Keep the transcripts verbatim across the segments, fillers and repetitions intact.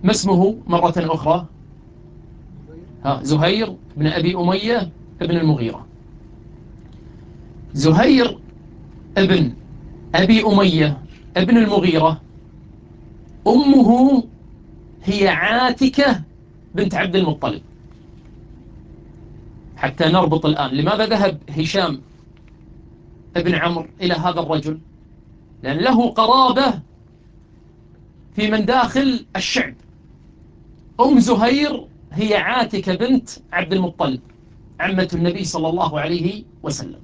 ما اسمه مرة أخرى؟ ها، زهير بن أبي أمية ابن المغيرة. زهير ابن أبي أمية ابن المغيرة أمه هي عاتكة بنت عبد المطلب. حتى نربط الآن لماذا ذهب هشام ابن عمرو إلى هذا الرجل، لأن له قرابة في من داخل الشعب. أم زهير هي عاتكة بنت عبد المطلب عمة النبي صلى الله عليه وسلم.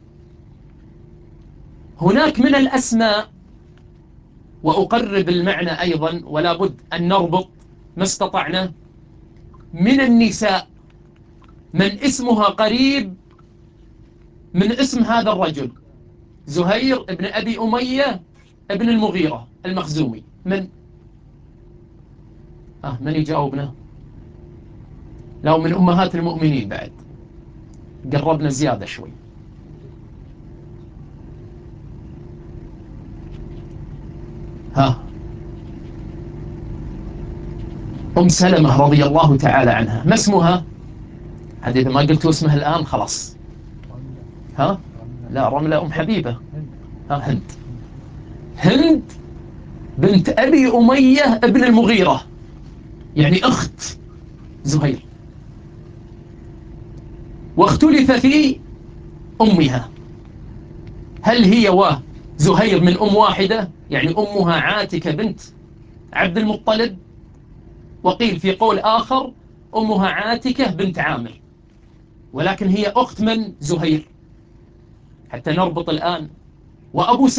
هناك من الأسماء، وأقرب المعنى أيضا ولا بد أن نربط ما استطعنا، من النساء من اسمها قريب من اسم هذا الرجل زهير ابن أبي أمية ابن المغيرة المخزومي. من آه من يجاوبنا؟ لو من أمهات المؤمنين بعد قربنا زيادة شوي. ها، أم سلمة رضي الله تعالى عنها. ما اسمها؟ حد إذا ما قلتوا اسمها الآن خلاص. ها، لا رملة أم حبيبة. ها، هند. هند بنت أبي أمية ابن المغيرة، يعني أخت زهير. واختلف في أمها، هل هي وزهير من أم واحدة، يعني أمها عاتكة بنت عبد المطلب، وقيل في قول آخر أمها عاتكة بنت عامر، ولكن هي أخت من؟ زهير. حتى نربط الآن. وأبو